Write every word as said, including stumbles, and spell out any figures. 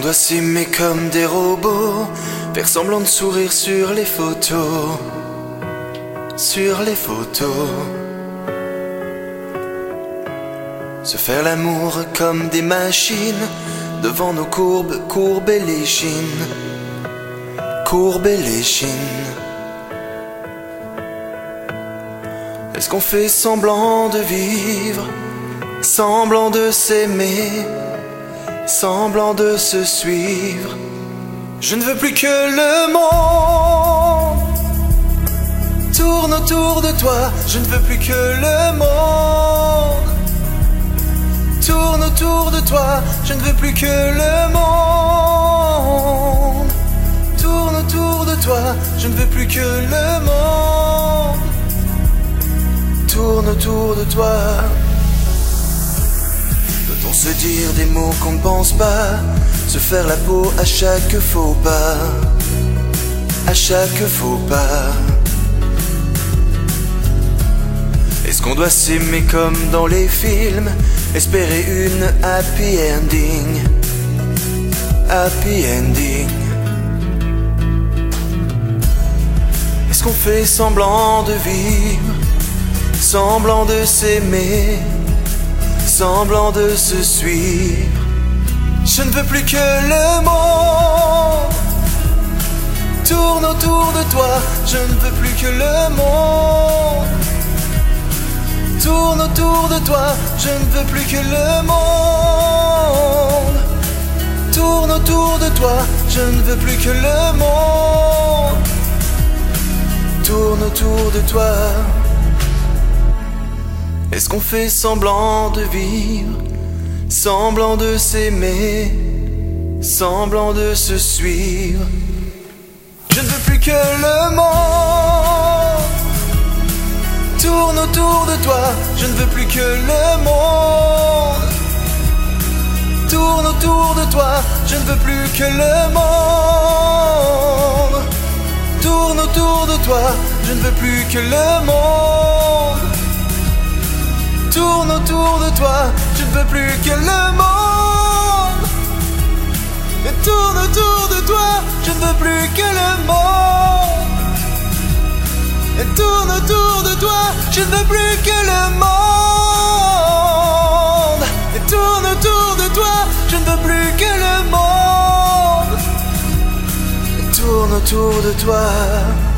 doit s'aimer comme des robots, faire semblant de sourire sur les photos, sur les photos. Se faire l'amour comme des machines, devant nos courbes, courber les chines, courber les chines. Est-ce qu'on fait semblant de vivre, semblant de s'aimer, semblant de se suivre? Je ne veux plus que le monde tourne autour de toi. Je ne veux plus que le monde tourne autour de toi. Je ne veux plus que le monde tourne autour de toi. Je ne veux plus que le monde tourne autour de toi. Doit-on se dire des mots qu'on ne pense pas, se faire la peau à chaque faux pas, à chaque faux pas? Est-ce qu'on doit s'aimer comme dans les films, espérer une happy ending, happy ending? Est-ce qu'on fait semblant de vivre, semblant de s'aimer, semblant de se suivre? Je ne veux plus que le monde tourne autour de toi. Je ne veux plus que le monde tourne autour de toi. Je ne veux plus que le monde tourne autour de toi. Je ne veux plus que le monde tourne autour de toi. Est-ce qu'on fait semblant de vivre, semblant de s'aimer, semblant de se suivre? Je ne veux plus que le monde tourne autour de toi. Je ne veux plus que le monde tourne autour de toi. Je ne veux plus que le monde tourne autour de toi. Je ne veux plus que le monde tourne autour de toi. Je ne veux plus que le monde tourne autour de toi. Je ne veux plus que le monde tourne autour de toi. Je ne veux plus que le monde tourne autour de toi. Je ne veux plus que le monde tourne autour de toi.